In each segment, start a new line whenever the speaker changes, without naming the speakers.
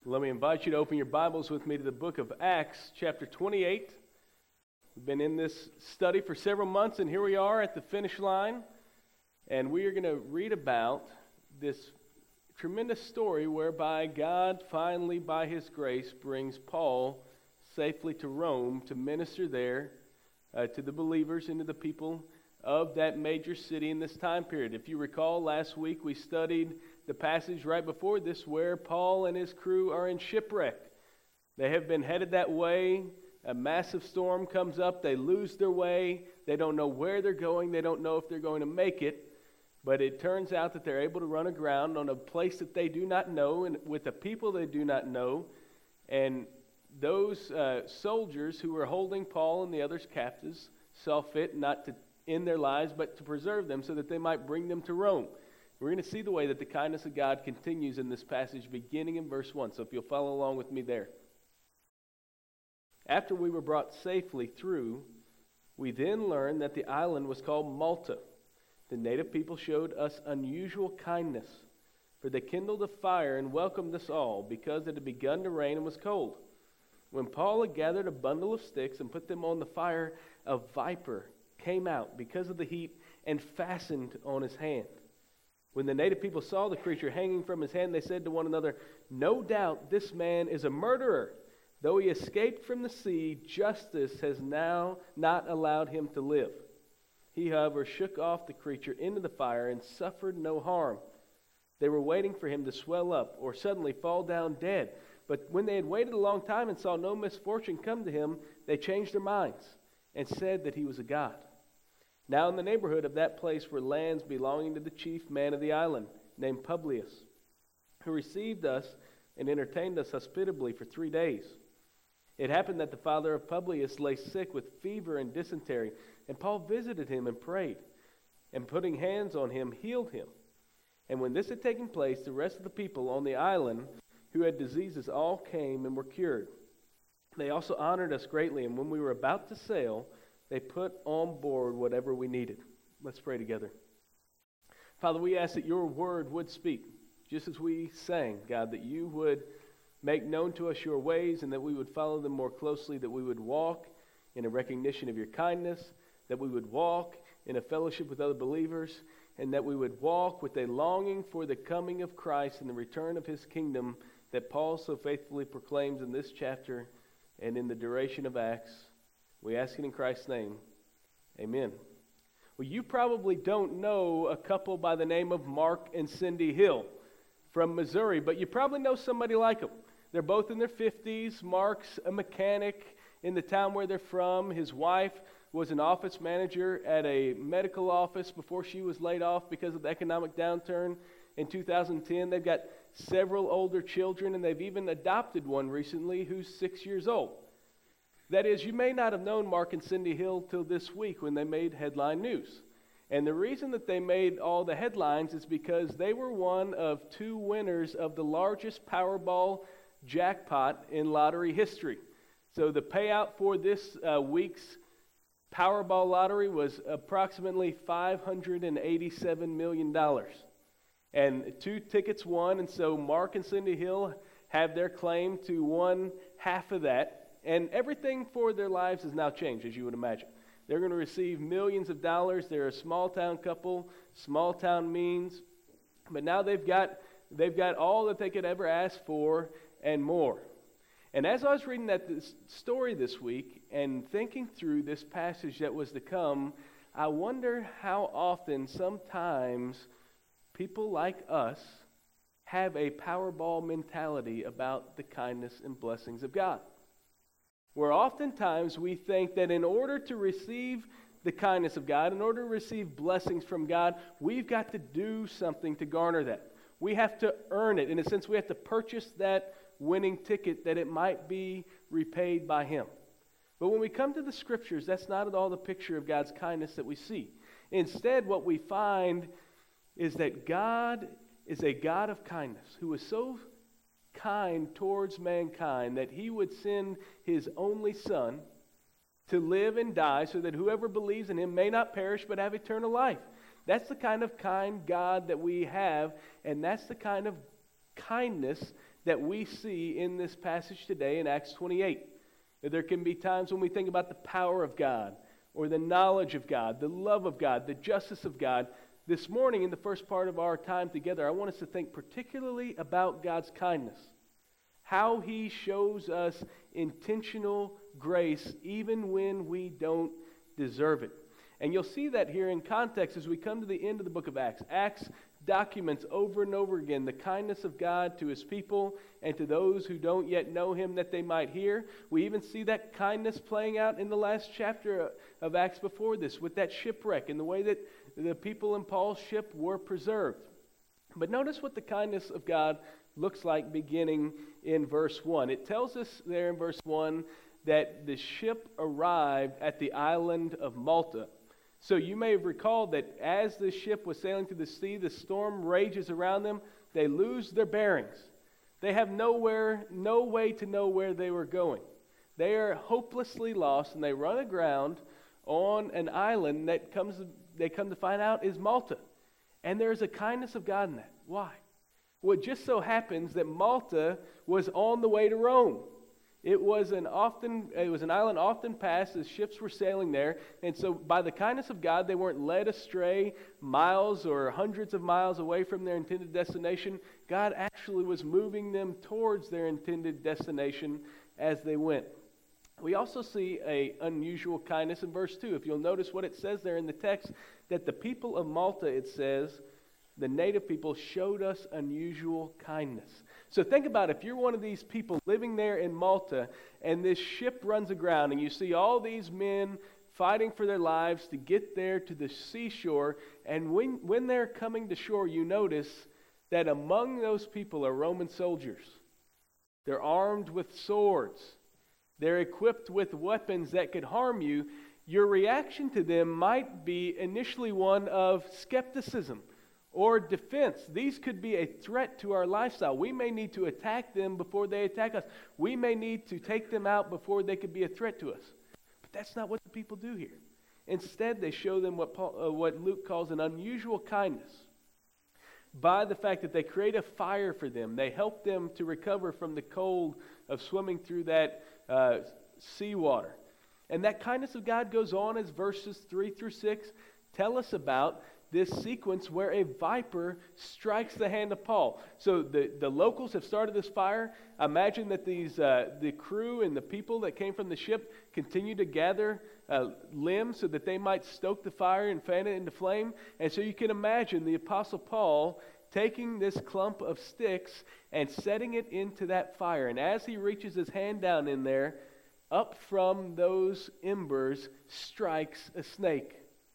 Let me invite you to open your Bibles with me to the book of Acts, chapter 28. We've been in this study for several months, and here we are at the finish line. And we are going to read about this tremendous story whereby God finally, by His grace, brings Paul safely to Rome to minister there to the believers and to the people of that major city in this time period. If you recall, last week we studied the passage right before this where Paul and his crew are in shipwreck. They have been headed that way. A massive storm comes up. They lose their way. They don't know where they're going. They don't know if they're going to make it. But it turns out that they're able to run aground on a place that they do not know and with a people they do not know. And those soldiers who were holding Paul and the others captives saw fit not to end their lives but to preserve them so that they might bring them to Rome. We're going to see the way that the kindness of God continues in this passage beginning in verse 1. So if you'll follow along with me there. After we were brought safely through, we then learned that the island was called Malta. The native people showed us unusual kindness, for they kindled a fire and welcomed us all because it had begun to rain and was cold. When Paul had gathered a bundle of sticks and put them on the fire, a viper came out because of the heat and fastened on his hand. When the native people saw the creature hanging from his hand, they said to one another, "No doubt this man is a murderer. Though he escaped from the sea, justice has now not allowed him to live." He, however, shook off the creature into the fire and suffered no harm. They were waiting for him to swell up or suddenly fall down dead. But when they had waited a long time and saw no misfortune come to him, they changed their minds and said that he was a god. Now in the neighborhood of that place were lands belonging to the chief man of the island, named Publius, who received us and entertained us hospitably for 3 days. It happened that the father of Publius lay sick with fever and dysentery, and Paul visited him and prayed, and putting hands on him, healed him. And when this had taken place, the rest of the people on the island who had diseases all came and were cured. They also honored us greatly, and when we were about to sail, they put on board whatever we needed. Let's pray together. Father, we ask that your word would speak, just as we sang, God, that you would make known to us your ways and that we would follow them more closely, that we would walk in a recognition of your kindness, that we would walk in a fellowship with other believers, and that we would walk with a longing for the coming of Christ and the return of his kingdom that Paul so faithfully proclaims in this chapter and in the duration of Acts. We ask it in Christ's name. Amen. Well, you probably don't know a couple by the name of Mark and Cindy Hill from Missouri, but you probably know somebody like them. They're both in their 50s. Mark's a mechanic in the town where they're from. His wife was an office manager at a medical office before she was laid off because of the economic downturn in 2010. They've got several older children, and they've even adopted one recently who's 6 years old. That is, you may not have known Mark and Cindy Hill till this week when they made headline news. And the reason that they made all the headlines is because they were one of 2 winners of the largest Powerball jackpot in lottery history. So the payout for this week's Powerball lottery was approximately $587 million. And 2 tickets won, and so Mark and Cindy Hill have their claim to 1/2 of that. And everything for their lives has now changed, as you would imagine. They're going to receive millions of dollars. They're a small-town couple, small-town means. But now they've got all that they could ever ask for and more. And as I was reading this story this week and thinking through this passage that was to come, I wonder how often sometimes people like us have a Powerball mentality about the kindness and blessings of God. Where oftentimes we think that in order to receive the kindness of God, in order to receive blessings from God, we've got to do something to garner that. We have to earn it. In a sense, we have to purchase that winning ticket that it might be repaid by Him. But when we come to the Scriptures, that's not at all the picture of God's kindness that we see. Instead, what we find is that God is a God of kindness who is so kind towards mankind that he would send his only Son to live and die so that whoever believes in him may not perish but have eternal life. That's the kind of kind God that we have, and that's the kind of kindness that we see in this passage today in Acts 28. There can be times when we think about the power of God, or the knowledge of God, the love of God, the justice of God. This morning, in the first part of our time together, I want us to think particularly about God's kindness. How He shows us intentional grace even when we don't deserve it. And you'll see that here in context as we come to the end of the book of Acts. Acts documents over and over again the kindness of God to His people and to those who don't yet know Him, that they might hear. We even see that kindness playing out in the last chapter of Acts before this with that shipwreck and the way that the people in Paul's ship were preserved. But notice what the kindness of God looks like beginning in verse 1. It tells us there in verse 1 that the ship arrived at the island of Malta. So you may have recalled that as the ship was sailing through the sea, the storm rages around them. They lose their bearings. They have no way to know where they were going. They are hopelessly lost, and they run aground on an island that they come to find out is Malta. And there's a kindness of God in that. Why? Well, it just so happens that Malta was on the way to Rome. It was an island often passed as ships were sailing there. And so by the kindness of God, they weren't led astray miles or hundreds of miles away from their intended destination. God actually was moving them towards their intended destination as they went. We also see an unusual kindness in verse 2. If you'll notice what it says there in the text, that the people of Malta, it says, the native people showed us unusual kindness. So think about if you're one of these people living there in Malta and this ship runs aground and you see all these men fighting for their lives to get there to the seashore, and when they're coming to shore, you notice that among those people are Roman soldiers. They're armed with swords. They're equipped with weapons that could harm you. Your reaction to them might be initially one of skepticism or defense. These could be a threat to our lifestyle. We may need to attack them before they attack us. We may need to take them out before they could be a threat to us. But that's not what the people do here. Instead, they show them what Luke calls an unusual kindness. By the fact that they create a fire for them, they help them to recover from the cold of swimming through that seawater. And that kindness of God goes on as verses 3 through 6 tell us about this sequence where a viper strikes the hand of Paul. So the locals have started this fire. Imagine that the crew and the people that came from the ship continue to gather limbs so that they might stoke the fire and fan it into flame. And so you can imagine the Apostle Paul taking this clump of sticks and setting it into that fire. And as he reaches his hand down in there, up from those embers strikes a snake.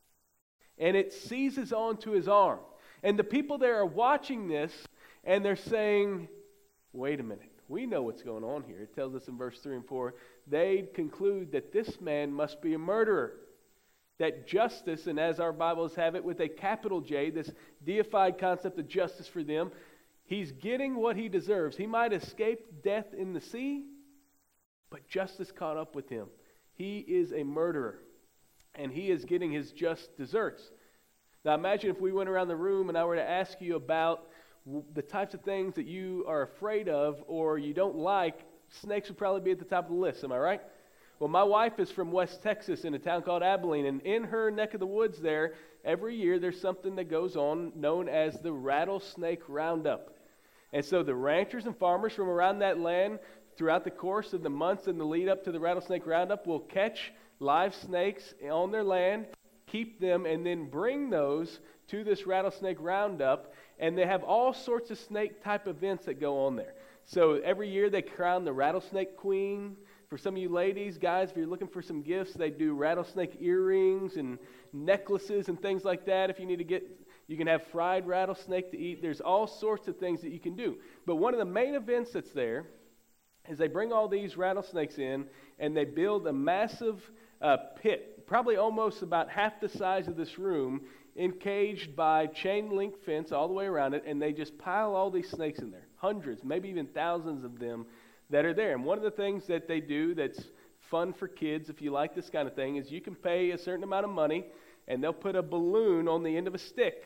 And it seizes onto his arm. And the people there are watching this, and they're saying, wait a minute, we know what's going on here. It tells us in verse 3 and 4, they conclude that this man must be a murderer. That justice, and as our Bibles have it with a capital J, this deified concept of justice for them, he's getting what he deserves. He might escape death in the sea, but justice caught up with him. He is a murderer. And he is getting his just deserts. Now imagine if we went around the room and I were to ask you about the types of things that you are afraid of or you don't like. Snakes would probably be at the top of the list, am I right? Well, my wife is from West Texas in a town called Abilene, and in her neck of the woods there, every year there's something that goes on known as the Rattlesnake Roundup. And so the ranchers and farmers from around that land throughout the course of the months in the lead up to the Rattlesnake Roundup will catch live snakes on their land, keep them, and then bring those to this Rattlesnake Roundup. And they have all sorts of snake type events that go on there. So every year they crown the Rattlesnake Queen. For some of you ladies, guys, if you're looking for some gifts, they do rattlesnake earrings and necklaces and things like that. If you need to get, you can have fried rattlesnake to eat. There's all sorts of things that you can do. But one of the main events that's there is they bring all these rattlesnakes in and they build a massive pit, probably almost about half the size of this room, encaged by chain link fence all the way around it, and they just pile all these snakes in there, hundreds, maybe even thousands of them that are there. And one of the things that they do that's fun for kids, if you like this kind of thing, is you can pay a certain amount of money, and they'll put a balloon on the end of a stick.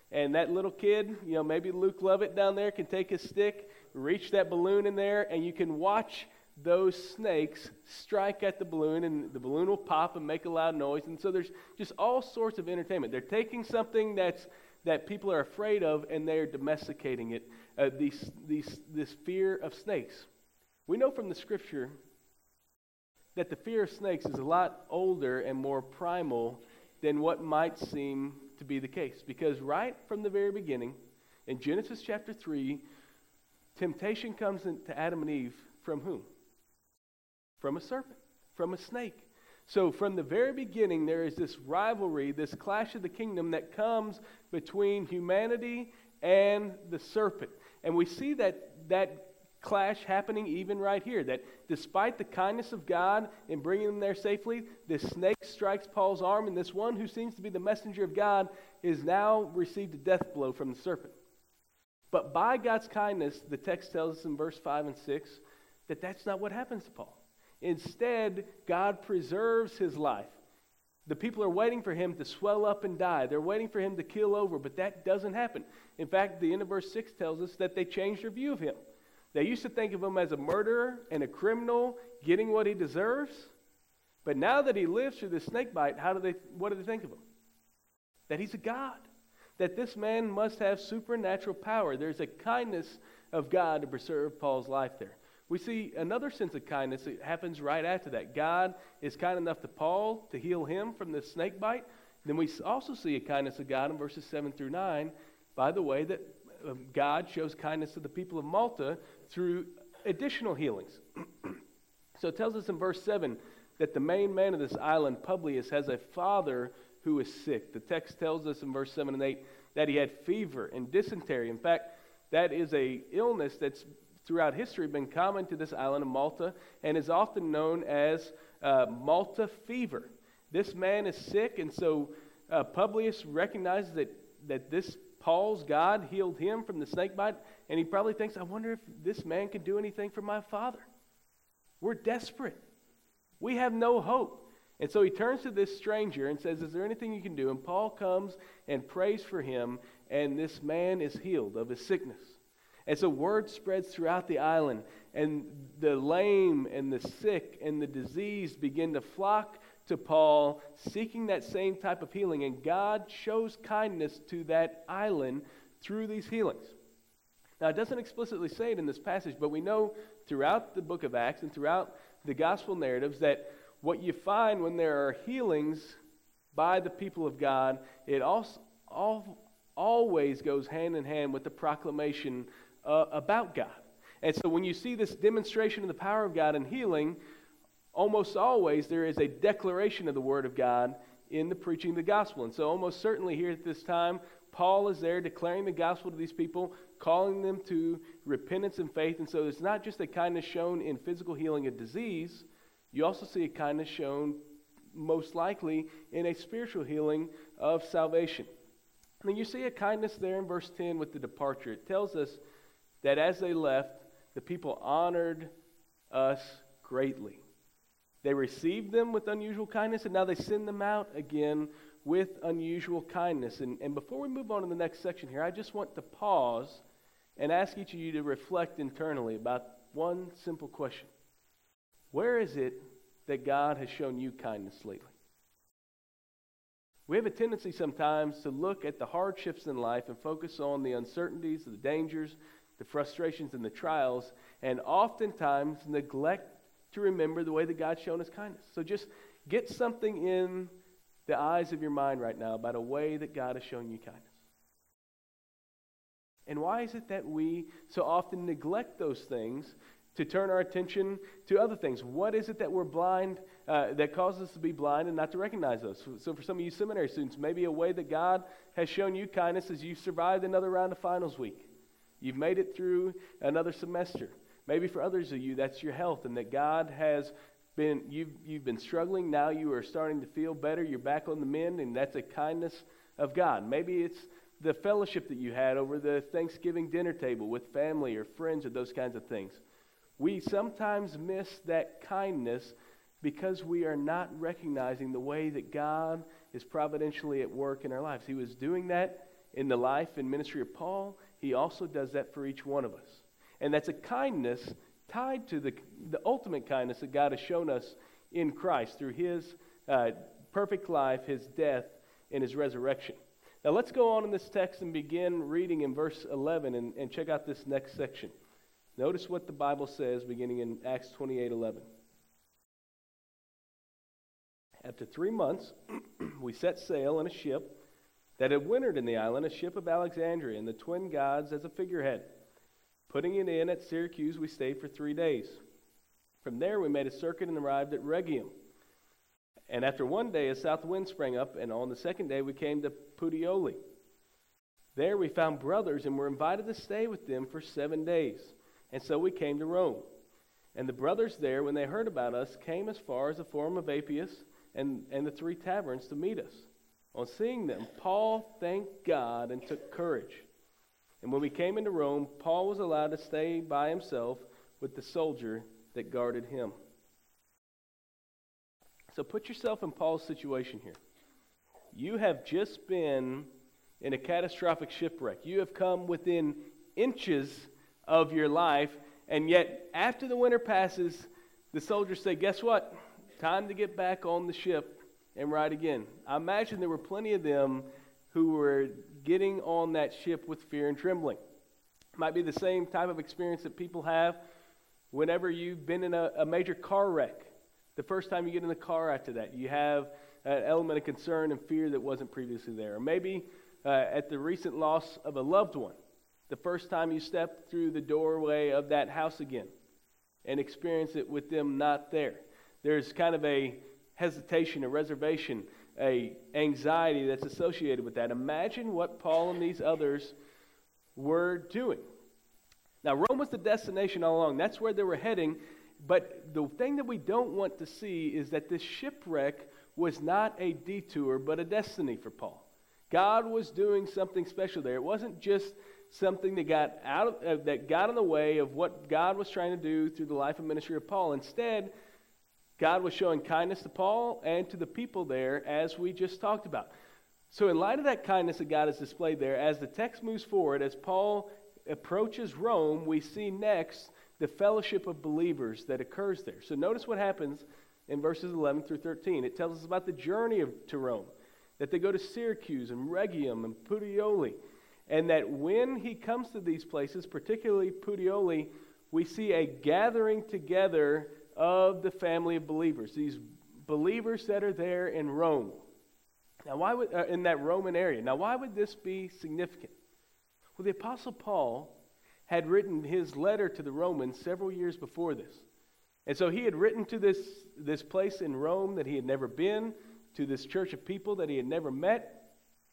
And that little kid, maybe Luke Lovett down there can take his stick, reach that balloon in there, and you can watch those snakes strike at the balloon, and the balloon will pop and make a loud noise. And so there's just all sorts of entertainment. They're taking something that people are afraid of, and they're domesticating it. This fear of snakes. We know from the Scripture that the fear of snakes is a lot older and more primal than what might seem to be the case. Because right from the very beginning, in Genesis chapter 3, temptation comes into Adam and Eve from whom? From a serpent, from a snake. So from the very beginning, there is this rivalry, this clash of the kingdom that comes between humanity and the serpent. And we see that clash happening even right here, that despite the kindness of God in bringing them there safely, this snake strikes Paul's arm, and this one who seems to be the messenger of God is now received a death blow from the serpent. But by God's kindness, the text tells us in verse 5 and 6 that that's not what happens to Paul. Instead, God preserves his life. The people are waiting for him to swell up and die. They're waiting for him to keel over, but that doesn't happen. In fact, the end of verse 6 tells us that they changed their view of him. They used to think of him as a murderer and a criminal getting what he deserves. But now that he lives through this snake bite, what do they think of him? That he's a god. That this man must have supernatural power. There's a kindness of God to preserve Paul's life there. We see another sense of kindness that happens right after that. God is kind enough to Paul to heal him from the snake bite. Then we also see a kindness of God in verses 7 through 9 by the way that God shows kindness to the people of Malta through additional healings. So it tells us in verse 7 that the main man of this island, Publius, has a father who is sick. The text tells us in verse 7 and 8 that he had fever and dysentery. In fact, that is an illness that's throughout history been common to this island of Malta and is often known as Malta fever. This man is sick, and so Publius recognizes that this Paul's God healed him from the snake bite, and he probably thinks, I wonder if this man can do anything for my father. We're desperate. We have no hope. And so he turns to this stranger and says, is there anything you can do? And Paul comes and prays for him, and this man is healed of his sickness. And so word spreads throughout the island, and the lame and the sick and the diseased begin to flock to Paul, seeking that same type of healing. And God shows kindness to that island through these healings. Now, it doesn't explicitly say it in this passage, but we know throughout the book of Acts and throughout the gospel narratives that what you find when there are healings by the people of God, it also always goes hand in hand with the proclamation about God. And so when you see this demonstration of the power of God in healing, almost always there is a declaration of the Word of God in the preaching of the gospel. And so almost certainly here at this time, Paul is there declaring the gospel to these people, calling them to repentance and faith. And so it's not just a kindness shown in physical healing of disease. You also see a kindness shown most likely in a spiritual healing of salvation. And then you see a kindness there in verse 10 with the departure. It tells us that as they left, the people honored us greatly. They received them with unusual kindness, and now they send them out again with unusual kindness. And before we move on to the next section here, I just want to pause and ask each of you to reflect internally about one simple question. Where is it that God has shown you kindness lately? We have a tendency sometimes to look at the hardships in life and focus on the uncertainties, the dangers, the frustrations, and the trials, and oftentimes neglect to remember the way that God's shown us kindness. So just get something in the eyes of your mind right now about a way that God has shown you kindness. And why is it that we so often neglect those things to turn our attention to other things? What is it that we're blind, that causes us to be blind and not to recognize those? So for some of you seminary students, maybe a way that God has shown you kindness is you've survived another round of finals week. You've made it through another semester. Maybe for others of you, that's your health, and that God has been, you've been struggling. Now you are starting to feel better. You're back on the mend, and that's a kindness of God. Maybe it's the fellowship that you had over the Thanksgiving dinner table with family or friends or those kinds of things. We sometimes miss that kindness because we are not recognizing the way that God is providentially at work in our lives. He was doing that in the life and ministry of Paul, he also does that for each one of us. And that's a kindness tied to the ultimate kindness that God has shown us in Christ through his perfect life, his death, and his resurrection. Now let's go on in this text and begin reading in verse 11 and check out this next section. Notice what the Bible says beginning in Acts 28:11. After 3 months, we set sail in a ship that had wintered in the island, a ship of Alexandria, and the twin gods as a figurehead. Putting it in at Syracuse, we stayed for 3 days. From there, we made a circuit and arrived at Rhegium. And after 1 day, a south wind sprang up, and on the second day, we came to Puteoli. There we found brothers and were invited to stay with them for 7 days. And so we came to Rome. And the brothers there, when they heard about us, came as far as the Forum of Appius and the 3 taverns to meet us. On seeing them, Paul thanked God and took courage. And when we came into Rome, Paul was allowed to stay by himself with the soldier that guarded him. So put yourself in Paul's situation here. You have just been in a catastrophic shipwreck. You have come within inches of your life, and yet after the winter passes, the soldiers say, guess what? Time to get back on the ship and ride again. I imagine there were plenty of them who were getting on that ship with fear and trembling. It might be the same type of experience that people have whenever you've been in a major car wreck. The first time you get in the car after that, you have an element of concern and fear that wasn't previously there. Or maybe at the recent loss of a loved one, the first time you step through the doorway of that house again and experience it with them not there. There's kind of a hesitation, a reservation, a anxiety that's associated with that. Imagine what Paul and these others were doing. Now, Rome was the destination all along. That's where they were heading. But the thing that we don't want to see is that this shipwreck was not a detour, but a destiny for Paul. God was doing something special there. It wasn't just something that got in the way of what God was trying to do through the life and ministry of Paul. Instead, God was showing kindness to Paul and to the people there, as we just talked about. So in light of that kindness that God has displayed there, as the text moves forward, as Paul approaches Rome, we see next the fellowship of believers that occurs there. So notice what happens in verses 11 through 13. It tells us about the journey to Rome, that they go to Syracuse and Rhegium and Puteoli, and that when he comes to these places, particularly Puteoli, we see a gathering together of the family of believers, these believers that are there in Rome. Now, why would in that Roman area? Now, why would this be significant? Well, the Apostle Paul had written his letter to the Romans several years before this. And so he had written to this place in Rome that he had never been, to this church of people that he had never met.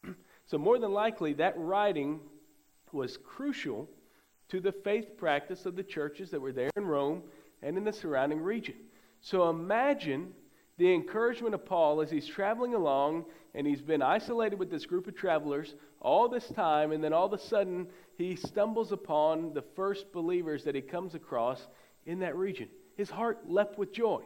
So more than likely, that writing was crucial to the faith practice of the churches that were there in Rome and in the surrounding region. So imagine the encouragement of Paul as he's traveling along and he's been isolated with this group of travelers all this time, and then all of a sudden he stumbles upon the first believers that he comes across in that region. His heart leapt with joy.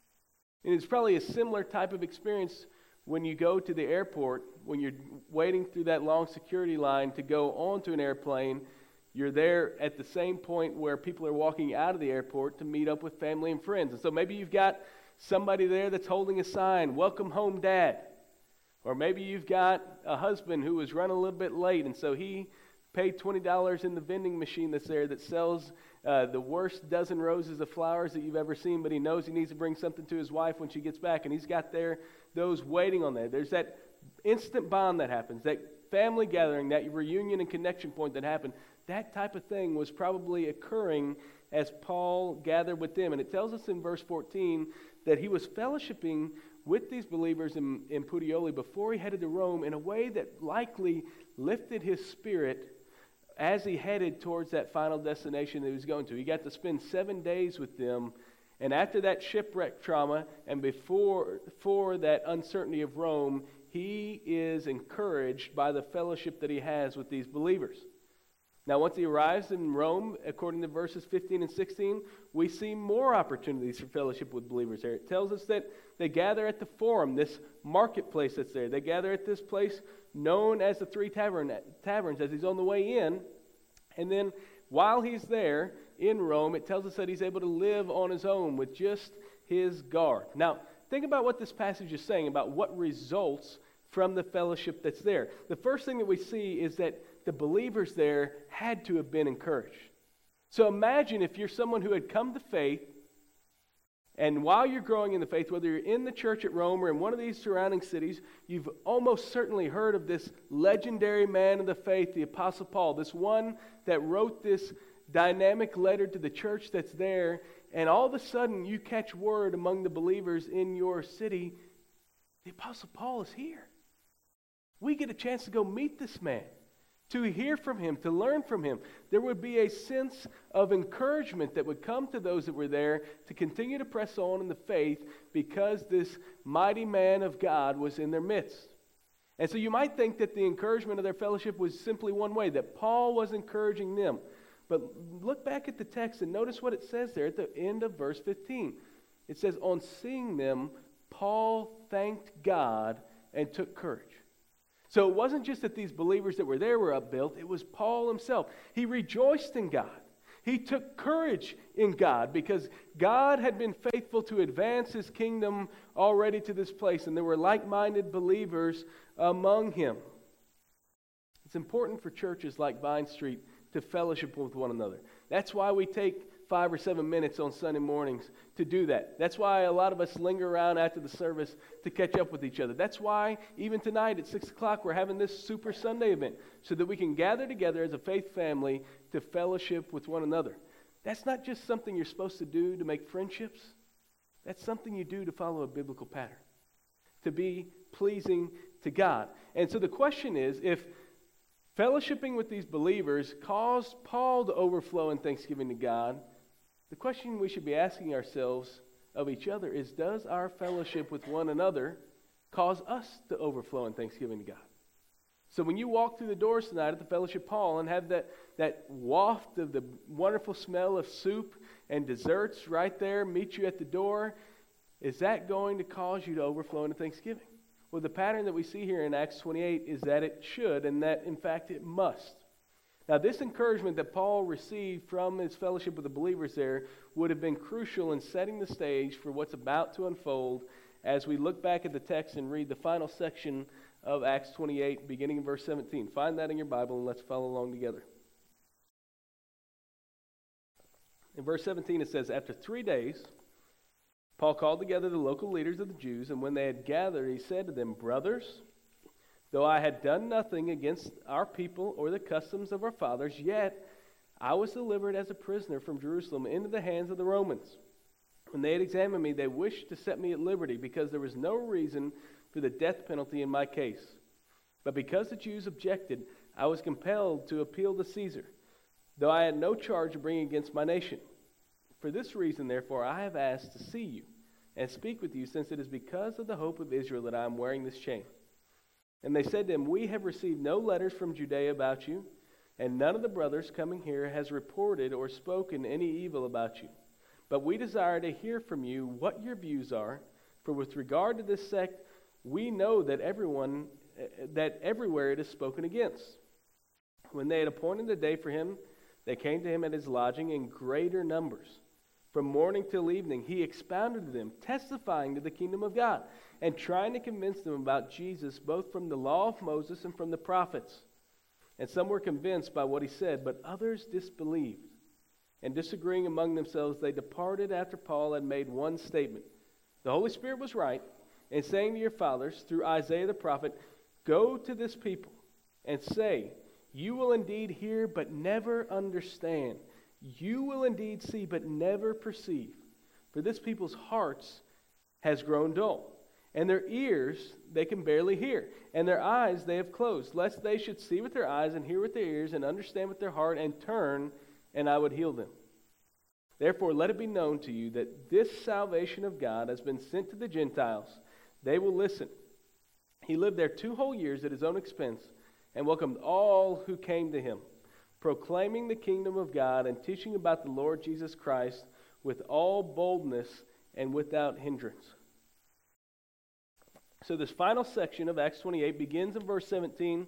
And it's probably a similar type of experience when you go to the airport, when you're waiting through that long security line to go onto an airplane. You're there at the same point where people are walking out of the airport to meet up with family and friends. And so maybe you've got somebody there that's holding a sign, "Welcome home, Dad." Or maybe you've got a husband who was running a little bit late, and so he paid $20 in the vending machine that's there that sells the worst dozen roses of flowers that you've ever seen, but he knows he needs to bring something to his wife when she gets back, and he's got those waiting on there. There's that instant bond that happens, that family gathering, that reunion and connection point that happened. That type of thing was probably occurring as Paul gathered with them. And it tells us in verse 14 that he was fellowshipping with these believers in Puteoli before he headed to Rome in a way that likely lifted his spirit as he headed towards that final destination that he was going to. He got to spend 7 days with them. And after that shipwreck trauma and before that uncertainty of Rome, he is encouraged by the fellowship that he has with these believers. Now, once he arrives in Rome, according to verses 15 and 16, we see more opportunities for fellowship with believers there. It tells us that they gather at the Forum, this marketplace that's there. They gather at this place known as the Three Taverns as he's on the way in. And then while he's there in Rome, it tells us that he's able to live on his own with just his guard. Now, think about what this passage is saying about what results from the fellowship that's there. The first thing that we see is that the believers there had to have been encouraged. So imagine if you're someone who had come to faith, and while you're growing in the faith, whether you're in the church at Rome or in one of these surrounding cities, you've almost certainly heard of this legendary man of the faith, the Apostle Paul, this one that wrote this dynamic letter to the church that's there, and all of a sudden you catch word among the believers in your city, the Apostle Paul is here. We get a chance to go meet this man, to hear from him, to learn from him. There would be a sense of encouragement that would come to those that were there to continue to press on in the faith because this mighty man of God was in their midst. And so you might think that the encouragement of their fellowship was simply one way, that Paul was encouraging them. But look back at the text and notice what it says there at the end of verse 15. It says, on seeing them, Paul thanked God and took courage. So it wasn't just that these believers that were there were upbuilt. It was Paul himself. He rejoiced in God. He took courage in God because God had been faithful to advance his kingdom already to this place, and there were like-minded believers among him. It's important for churches like Vine Street to fellowship with one another. That's why we take 5 or 7 minutes on Sunday mornings to do that. That's why a lot of us linger around after the service to catch up with each other. That's why even tonight at 6 o'clock we're having this Super Sunday event so that we can gather together as a faith family to fellowship with one another. That's not just something you're supposed to do to make friendships. That's something you do to follow a biblical pattern, to be pleasing to God. And so the question is, if fellowshipping with these believers caused Paul to overflow in thanksgiving to God, the question we should be asking ourselves of each other is, does our fellowship with one another cause us to overflow in thanksgiving to God? So when you walk through the doors tonight at the Fellowship Hall and have that waft of the wonderful smell of soup and desserts right there meet you at the door, is that going to cause you to overflow into thanksgiving? Well, the pattern that we see here in Acts 28 is that it should, and that, in fact, it must. Now, this encouragement that Paul received from his fellowship with the believers there would have been crucial in setting the stage for what's about to unfold as we look back at the text and read the final section of Acts 28, beginning in verse 17. Find that in your Bible and let's follow along together. In verse 17 it says, after 3 days, Paul called together the local leaders of the Jews, and when they had gathered, he said to them, brothers, though I had done nothing against our people or the customs of our fathers, yet I was delivered as a prisoner from Jerusalem into the hands of the Romans. When they had examined me, they wished to set me at liberty because there was no reason for the death penalty in my case. But because the Jews objected, I was compelled to appeal to Caesar, though I had no charge to bring against my nation. For this reason, therefore, I have asked to see you and speak with you, since it is because of the hope of Israel that I am wearing this chain. And they said to him, we have received no letters from Judea about you, and none of the brothers coming here has reported or spoken any evil about you. But we desire to hear from you what your views are, for with regard to this sect, we know that everywhere it is spoken against. When they had appointed a day for him, they came to him at his lodging in greater numbers. From morning till evening, he expounded to them, testifying to the kingdom of God, and trying to convince them about Jesus, both from the law of Moses and from the prophets. And some were convinced by what he said, but others disbelieved. And disagreeing among themselves, they departed after Paul had made one statement. The Holy Spirit was right in saying to your fathers, through Isaiah the prophet, go to this people and say, you will indeed hear, but never understand. You will indeed see, but never perceive. For this people's hearts has grown dull, and their ears they can barely hear, and their eyes they have closed, lest they should see with their eyes and hear with their ears and understand with their heart and turn, and I would heal them. Therefore let it be known to you that this salvation of God has been sent to the Gentiles. They will listen. He lived there 2 whole years at his own expense and welcomed all who came to him, proclaiming the kingdom of God and teaching about the Lord Jesus Christ with all boldness and without hindrance. So this final section of Acts 28 begins in verse 17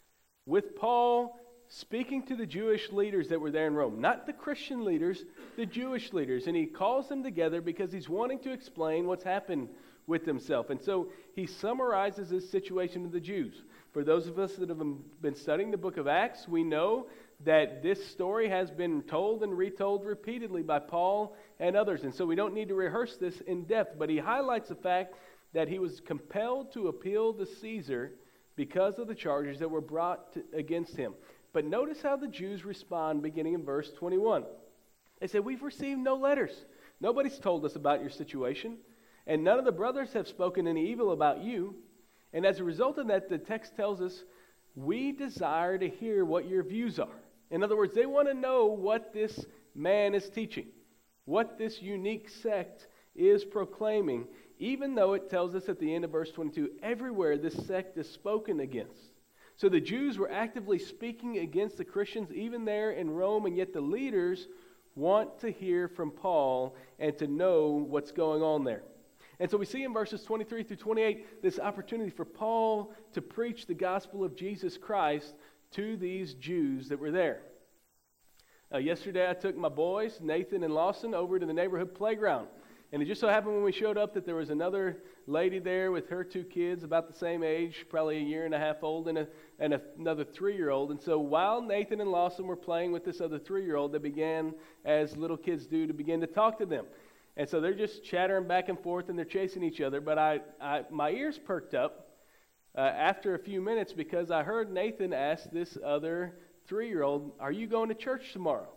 with Paul speaking to the Jewish leaders that were there in Rome. Not the Christian leaders, the Jewish leaders. And he calls them together because he's wanting to explain what's happened with himself. And so he summarizes this situation to the Jews. For those of us that have been studying the book of Acts, we know that this story has been told and retold repeatedly by Paul and others. And so we don't need to rehearse this in depth. But he highlights the fact that he was compelled to appeal to Caesar because of the charges that were brought against him. But notice how the Jews respond beginning in verse 21. They say, "We've received no letters. Nobody's told us about your situation. And none of the brothers have spoken any evil about you. And as a result of that, the text tells us, we desire to hear what your views are." In other words, they want to know what this man is teaching, what this unique sect is proclaiming, even though it tells us at the end of verse 22, everywhere this sect is spoken against. So the Jews were actively speaking against the Christians even there in Rome, and yet the leaders want to hear from Paul and to know what's going on there. And so we see in verses 23 through 28 this opportunity for Paul to preach the gospel of Jesus Christ to these Jews that were there. Yesterday I took my boys, Nathan and Lawson, over to the neighborhood playground. And it just so happened when we showed up that there was another lady there with her two kids about the same age, probably a year and a half old, and another 3-year-old. And so while Nathan and Lawson were playing with this other 3-year-old, they began, as little kids do, to begin to talk to them. And so they're just chattering back and forth and they're chasing each other. But my ears perked up after a few minutes because I heard Nathan ask this other 3-year-old, "Are you going to church tomorrow?"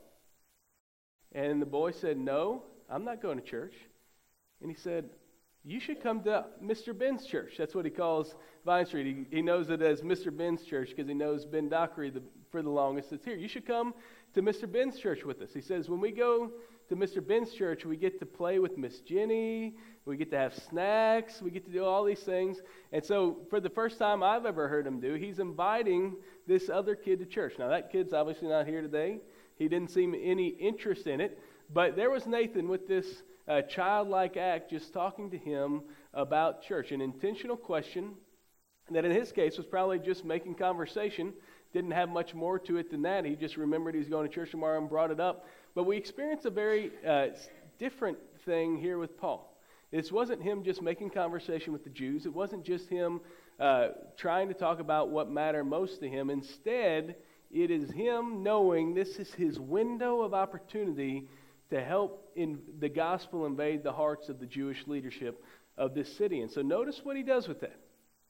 And the boy said, "No, I'm not going to church." And he said, "You should come to Mr. Ben's church." That's what he calls Vine Street. He knows it as Mr. Ben's church because he knows Ben Dockery for the longest. It's here. "You should come to Mr. Ben's church with us." He says, "When we go to Mr. Ben's church, we get to play with Miss Jenny. We get to have snacks. We get to do all these things." And so for the first time I've ever heard him do, he's inviting this other kid to church. Now that kid's obviously not here today. He didn't seem any interest in it. But there was Nathan with this childlike act, just talking to him about church. An intentional question that in his case was probably just making conversation. Didn't have much more to it than that. He just remembered he's going to church tomorrow and brought it up. But we experienced a very different thing here with Paul. This wasn't him just making conversation with the Jews. It wasn't just him trying to talk about what mattered most to him. Instead, it is him knowing this is his window of opportunity to help in the gospel invade the hearts of the Jewish leadership of this city. And so notice what he does with that.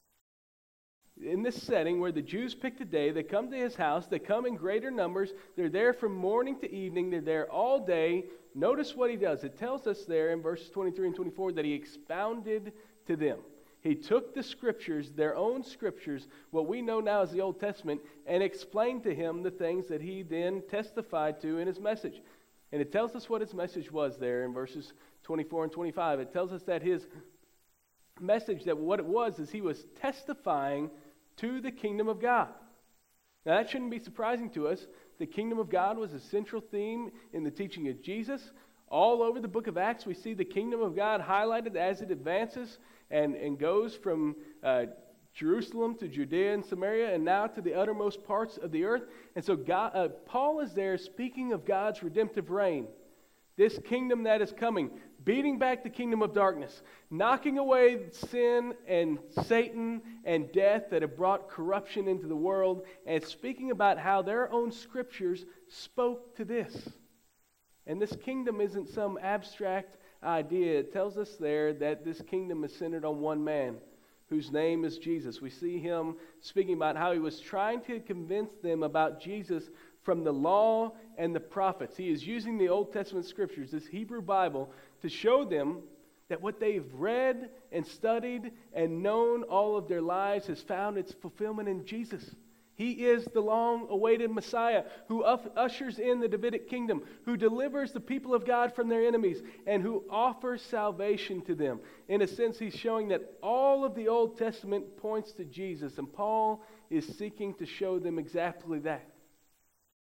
In this setting where the Jews picked a day, they come to his house, they come in greater numbers, they're there from morning to evening, they're there all day. Notice what he does. It tells us there in verses 23 and 24 that he expounded to them. He took the scriptures, their own scriptures, what we know now as the Old Testament, and explained to him the things that he then testified to in his message. And it tells us what his message was there in verses 24 and 25. It tells us that his message, that what it was is he was testifying to the kingdom of God. Now that shouldn't be surprising to us. The kingdom of God was a central theme in the teaching of Jesus. All over the book of Acts we see the kingdom of God highlighted as it advances and goes from Jerusalem to Judea and Samaria and now to the uttermost parts of the earth. And so Paul is there speaking of God's redemptive reign. This kingdom that is coming, beating back the kingdom of darkness, knocking away sin and Satan and death that have brought corruption into the world, and speaking about how their own scriptures spoke to this. And this kingdom isn't some abstract idea. It tells us there that this kingdom is centered on one man, whose name is Jesus. We see him speaking about how he was trying to convince them about Jesus from the law and the prophets. He is using the Old Testament scriptures, this Hebrew Bible, to show them that what they've read and studied and known all of their lives has found its fulfillment in Jesus. He is the long-awaited Messiah who ushers in the Davidic kingdom, who delivers the people of God from their enemies, and who offers salvation to them. In a sense, he's showing that all of the Old Testament points to Jesus, and Paul is seeking to show them exactly that.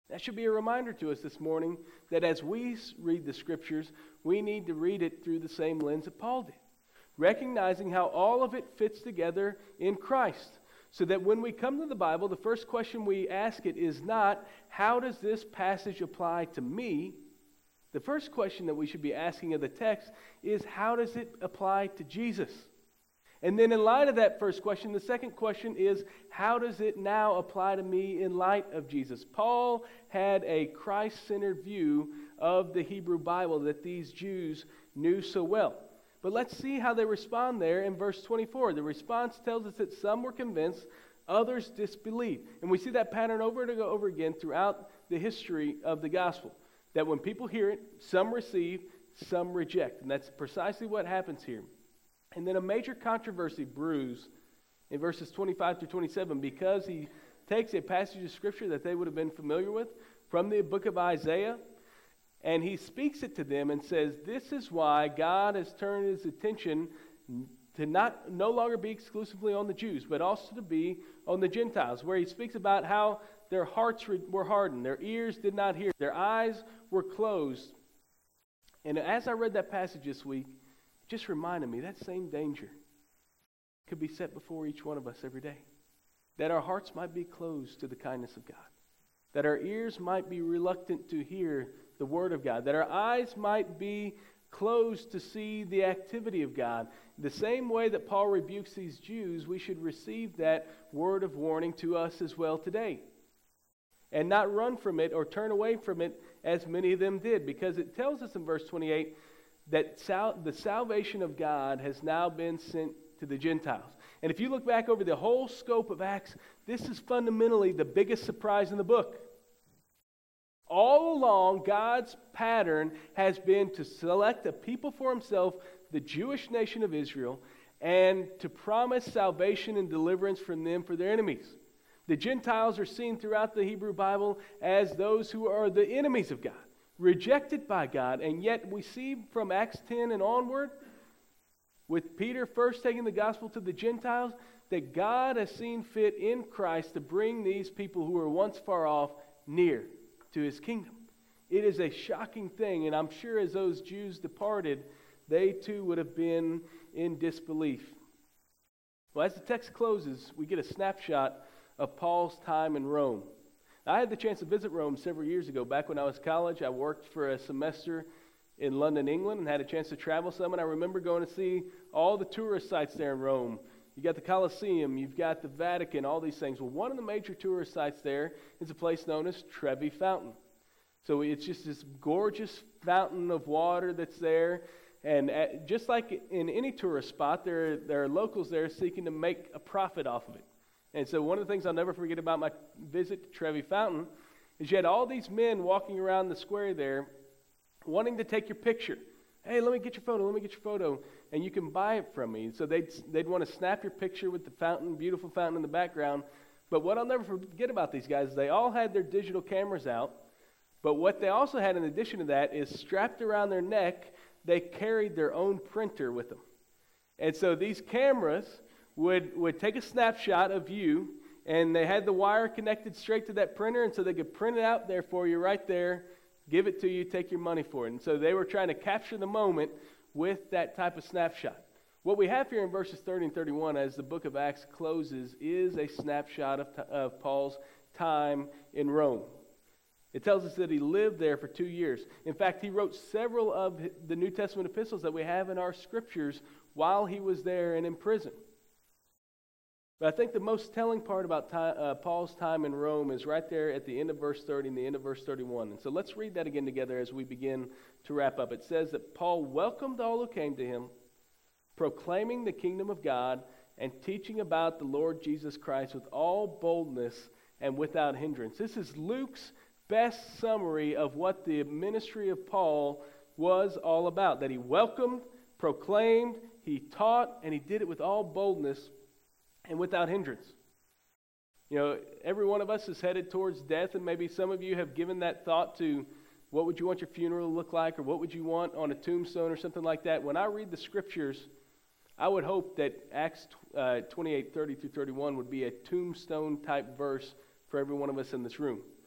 That should be a reminder to us this morning that as we read the Scriptures, we need to read it through the same lens that Paul did, recognizing how all of it fits together in Christ. So that when we come to the Bible, the first question we ask it is not, how does this passage apply to me? The first question that we should be asking of the text is, how does it apply to Jesus? And then in light of that first question, the second question is, how does it now apply to me in light of Jesus? Paul had a Christ-centered view of the Hebrew Bible that these Jews knew so well. But let's see how they respond there in verse 24. The response tells us that some were convinced, others disbelieved. And we see that pattern over and over again throughout the history of the gospel. That when people hear it, some receive, some reject. And that's precisely what happens here. And then a major controversy brews in verses 25 through 27 because he takes a passage of Scripture that they would have been familiar with from the book of Isaiah, and he speaks it to them and says, this is why God has turned his attention to no longer be exclusively on the Jews, but also to be on the Gentiles, where he speaks about how their hearts were hardened, their ears did not hear, their eyes were closed. And as I read that passage this week, it just reminded me that same danger could be set before each one of us every day. That our hearts might be closed to the kindness of God. That our ears might be reluctant to hear the Word of God. That our eyes might be closed to see the activity of God. The same way that Paul rebukes these Jews, we should receive that word of warning to us as well today. And not run from it or turn away from it as many of them did. Because it tells us in verse 28 that the salvation of God has now been sent to the Gentiles. And if you look back over the whole scope of Acts, this is fundamentally the biggest surprise in the book. All along, God's pattern has been to select a people for himself, the Jewish nation of Israel, and to promise salvation and deliverance from them for their enemies. The Gentiles are seen throughout the Hebrew Bible as those who are the enemies of God, rejected by God, and yet we see from Acts 10 and onward, with Peter first taking the gospel to the Gentiles, that God has seen fit in Christ to bring these people who were once far off near to his kingdom. It is a shocking thing, and I'm sure as those Jews departed, they too would have been in disbelief. Well, as the text closes, we get a snapshot of Paul's time in Rome. I had the chance to visit Rome several years ago. Back when I was in college, I worked for a semester in London, England, and had a chance to travel some, and I remember going to see all the tourist sites there in Rome. You got the Colosseum, you've got the Vatican, all these things. Well, one of the major tourist sites there is a place known as Trevi Fountain. So it's just this gorgeous fountain of water that's there. And just like in any tourist spot, there are locals there seeking to make a profit off of it. And so one of the things I'll never forget about my visit to Trevi Fountain is you had all these men walking around the square there wanting to take your picture. Hey, let me get your photo, and you can buy it from me. So they'd want to snap your picture with the fountain, beautiful fountain in the background. But what I'll never forget about these guys is they all had their digital cameras out. But what they also had in addition to that is strapped around their neck, they carried their own printer with them. And so these cameras would take a snapshot of you, and they had the wire connected straight to that printer, and so they could print it out there for you right there, give it to you, take your money for it. And so they were trying to capture the moment with that type of snapshot. What we have here in verses 30 and 31 as the book of Acts closes is a snapshot of Paul's time in Rome. It tells us that he lived there for 2 years. In fact, he wrote several of the New Testament epistles that we have in our scriptures while he was there and in prison. But I think the most telling part about Paul's time in Rome is right there at the end of verse 30 and the end of verse 31. And so let's read that again together as we begin to wrap up. It says that Paul welcomed all who came to him, proclaiming the kingdom of God and teaching about the Lord Jesus Christ with all boldness and without hindrance. This is Luke's best summary of what the ministry of Paul was all about. That he welcomed, proclaimed, he taught, and he did it with all boldness and without hindrance. You know, every one of us is headed towards death, and maybe some of you have given that thought to what would you want your funeral to look like, or what would you want on a tombstone or something like that. When I read the scriptures, I would hope that Acts 28:30 through 31 would be a tombstone type verse for every one of us in this room.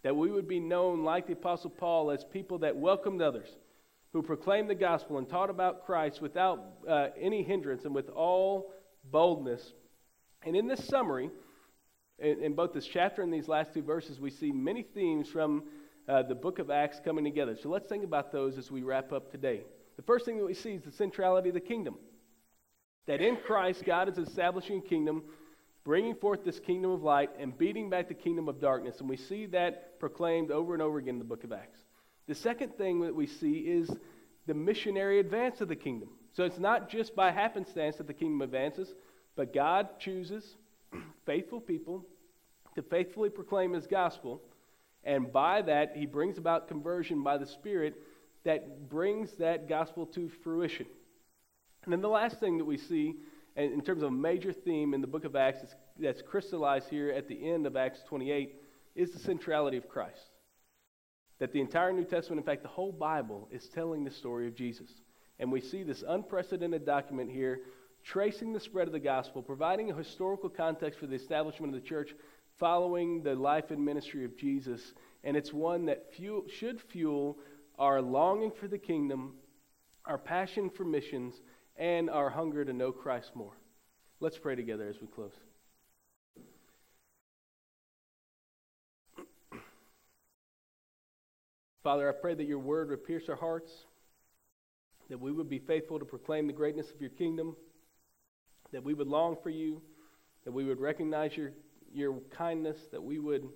that we would be known like the Apostle Paul as people that welcomed others, who proclaimed the gospel and taught about Christ without any hindrance and with all boldness. And in this summary, in both this chapter and these last two verses, we see many themes from the book of Acts coming together. So let's think about those as we wrap up today. The first thing that we see is the centrality of the kingdom. That in Christ, God is establishing a kingdom, bringing forth this kingdom of light and beating back the kingdom of darkness. And we see that proclaimed over and over again in the book of Acts. The second thing that we see is the missionary advance of the kingdom. So it's not just by happenstance that the kingdom advances, but God chooses faithful people to faithfully proclaim his gospel, and by that he brings about conversion by the Spirit that brings that gospel to fruition. And then the last thing that we see in terms of a major theme in the book of Acts that's crystallized here at the end of Acts 28 is the centrality of Christ. That the entire New Testament, in fact, the whole Bible, is telling the story of Jesus. And we see this unprecedented document here tracing the spread of the gospel, providing a historical context for the establishment of the church following the life and ministry of Jesus. And it's one that should fuel our longing for the kingdom, our passion for missions, and our hunger to know Christ more. Let's pray together as we close. Father, I pray that your word would pierce our hearts, that we would be faithful to proclaim the greatness of your kingdom, that we would long for you, that we would recognize your kindness, that we would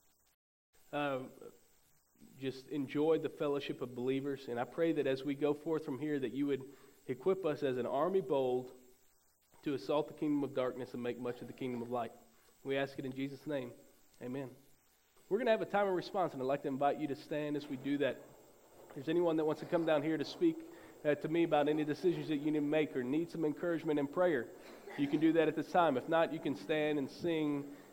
just enjoy the fellowship of believers. And I pray that as we go forth from here, that you would equip us as an army bold to assault the kingdom of darkness and make much of the kingdom of light. We ask it in Jesus' name. Amen. We're going to have a time of response, and I'd like to invite you to stand as we do that. If there's anyone that wants to come down here to speak to me about any decisions that you need to make or need some encouragement and prayer, you can do that at this time. If not, you can stand and sing